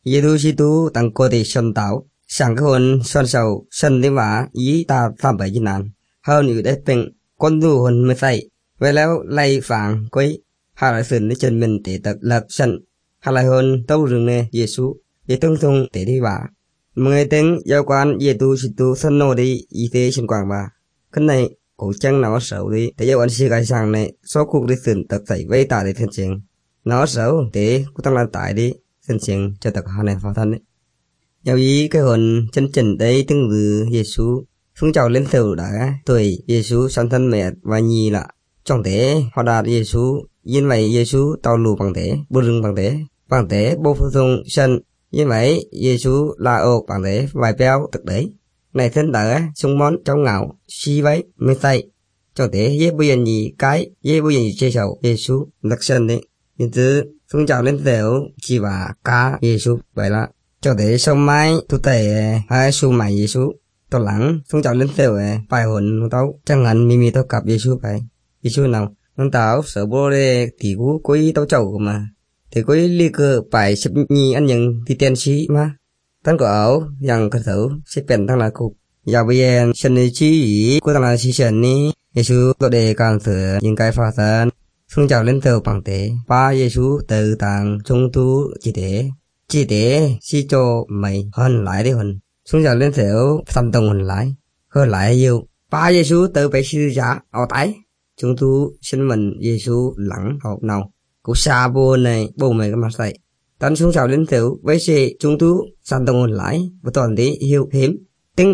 Giêsu Kitô tặng cô thì sân tạo, sang cái hồn xoan sầu sân tiếng vả ý ta phạm bởi gì nạn, hơnอยู่ได้เป็นคนดูหนไม่ใส่ไว้แล้วไล่ฝังก้อยหาหลายสิ่งในจนเป็นเตะตักหลักฉันหาหลายหนเต้าเรื่องในเยซูเยต้องทรงเตะที่ว่าเมื่อถึงยาวกวนเยตูสิตูสนโนดีอีเตฉันกวางว่าขึ้นในกูจังหนาวเสาดีแต่ยาวันสิกายสั่งในโซกุกได้สิ่งตักใส่ไว้ตาได้ทันเชียงหนาวเสาเตะกูต้องละตายดีทันเชียงจะตักหาในฟ้าทันนี้ยาวý cái hồn chân chính đấy từng từ Giêsu xuống chào lên thử đã tuổi Giêsu sản thân mẹ và nhì là trong thế họ đạt Giêsu yên vậy Giêsu tàu lù bằng thế bù rừng bằng thế bố phụ dùng sân yên vậy Giêsu là ốc bằng thế vài béo thực đấy này thân đã sung món trong ngạo xí váy mới tay trong thế dễ bây giờ nhì cái dễ bây giờ nhì chơi sầu Giêsu đặc sân đấy nhưng thứ xuống chào lên thử chỉ và cá Giêsu vậy là cho để sau mai tu tệ hai su mày Giêsu tao lắng xuống chào lên theo bài hồn tao chẳng hạn mimi tao cặp Giêsu vậy Giêsu nào nông tao sợ bố đê thì cú có ý tao chầu mà thì có ý ly cơ bài xếp nhi ăn nhận thì tiền sĩ mà tan của ảo rằng cơ thử sẽ bền thằng là cục giờ bây giờ sân này chi ý của thằng là chi sân ní Giêsu tao đề càng thừa những cái pha thân xuống chào lên theo bằng thế ba Giêsu từ tàng trung tu chỉ để si cho mày hơn lại đi hồn xuống giờ lên theo tâm đồng hồn lại hơn lại yêu ba Giêsu tự bị sư giả ở tái chúng tu xin mình Giêsu lẳng hộp nào cũng xa bố này bố mày cái mặt dậy tấn xuống giờ lên theo với xe chúng tu tâm đồng hồn lại và toàn tí yêu hiếm tinh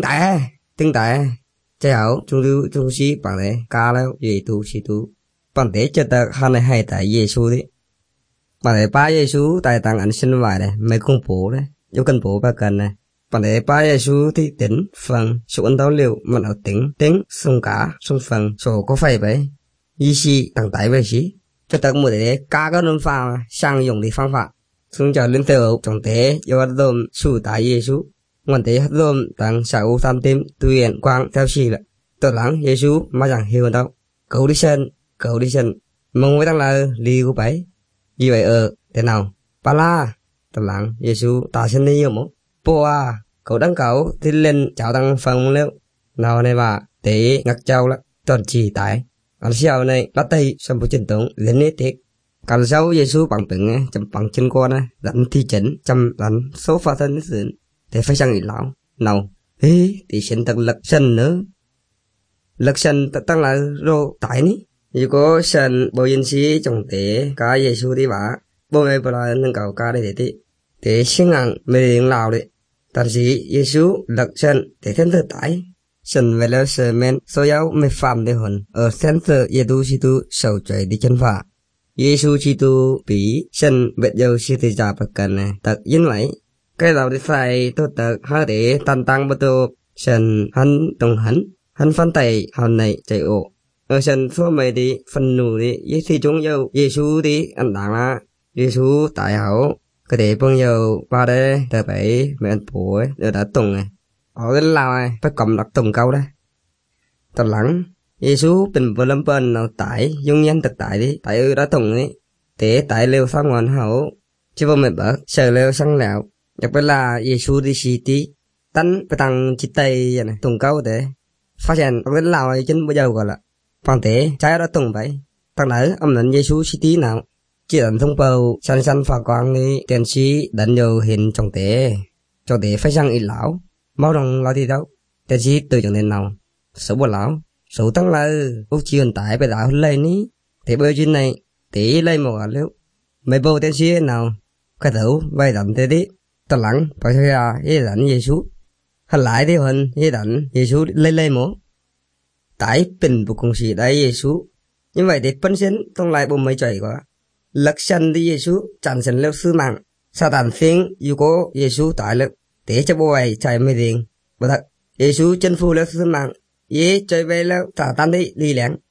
tại chào chúng tu chúng sĩ bằng đấy ca lâu Giêsu bằng thế cho ta hai này hay tại Giêsu đấy bạn để ba Giêsu tại tàng ảnh sinh vài này mấy công bố đấy dấu cần bố ba cần này bạn để ba Giêsu thì tính phần số ấn táo liệu mình ở tính xung cả xung phần số có phải vậy ý sĩ tàng tải về sĩ cho tạc một để ca các nôn pha sang dùng thì phương pháp xung chờ lên theo trong thế do hạt dôm sủ tại Giêsu ngoan thế hạt dôm tàng xảo tham tim tuy hiện quang theo sĩ là tốt lắng Giêsu mà chẳng hiểu đâu cậu đi sân mong với tăng là lý của bấy như vậy thế nào ba la tao lặng Giêsu ta xin đi không bố à cậu đăng cậu thì lên chào tăng phần liệu nào này bà để ngặt châu là toàn chỉ tại anh sau này bắt tay xong bộ trình tổng lên nét thiệt càng sau Giêsu bằng từng chấm bằng chân con á đánh thi chỉnh chấm đánh số pha thân sự để phải sang nghỉ lão nào thì xin tận lực sân nữa lực sân tăng là rô tại ní dù có sân bộ nhân sĩ trong thế cả Giêsu đi bà bố mẹ bà là nâng cầu ca đây để xin ăn mình lào đấy tại vì Giêsu lực sân để thêm thơ tải sân về lâu sơ men số giáo mê phạm để hồn ở sen thơ Giêsu Kitô sầu trời đi chân phạ Giêsu Kitô bị sân bệt dâu sư thì giả bậc cần này tật dính lấy cái đầu đi phải tốt tật hơi để tan tăng bơ tô sân hắn đồng hắn phân tay hòn này chạy ổ ở sân số mày đi phần nụ đi với thì chúng dâu Giêsu đi ăn đảng là Giêsu tại hậu cái để bao nhiêu ba đây tờ bảy mẹ anh bố ấy đều đã tùng này ở cái lao này phải cầm đặt tùng câu đấy tao lắng Giêsu bình vừa lâm bên nào tại dung nhân thực tại đi tại đã tùng ấy để tại lêu sang ngoan hậu chứ vô mẹ bớt sờ lêu sang lẹo đặc biệt là Giêsu đi xì tí tánh phải tăng chỉ tay vậy này tùng câu để phát hiện ở cái lao này chính bây giờ gọi là bằng thế trái đã tùng vậy thằng nở âm lệnh Giêsu Kitô nào chỉ đánh thông bầu san phá quang đi tiền sĩ đánh nhiều hình trong thế phải sang ít lão máu đồng là đi đâu tiền sĩ từ trong nền nào số bộ lão số tăng là ốc chiên tải bây giờ lên ní thế bây giờ này tí lên một liệu mấy bầu tiền sĩ nào cái thấu vay đậm thế đi tao lắng phải ra ý đánh Giêsu hắn lại đi hơn ý đánh Giêsu lên một tải bình bộ công sĩ đấy Giêsu như vậy thì phân sinh trong lại bộ mấy trời quá lực sân đi Giêsu chẳng sân leo sư mạng sa tàn phiên dù có Giêsu tại lực để cho bộ này chạy mấy điện bởi thật Giêsu chân phu leo sư mạng dễ chơi về leo trả tan đi lẻng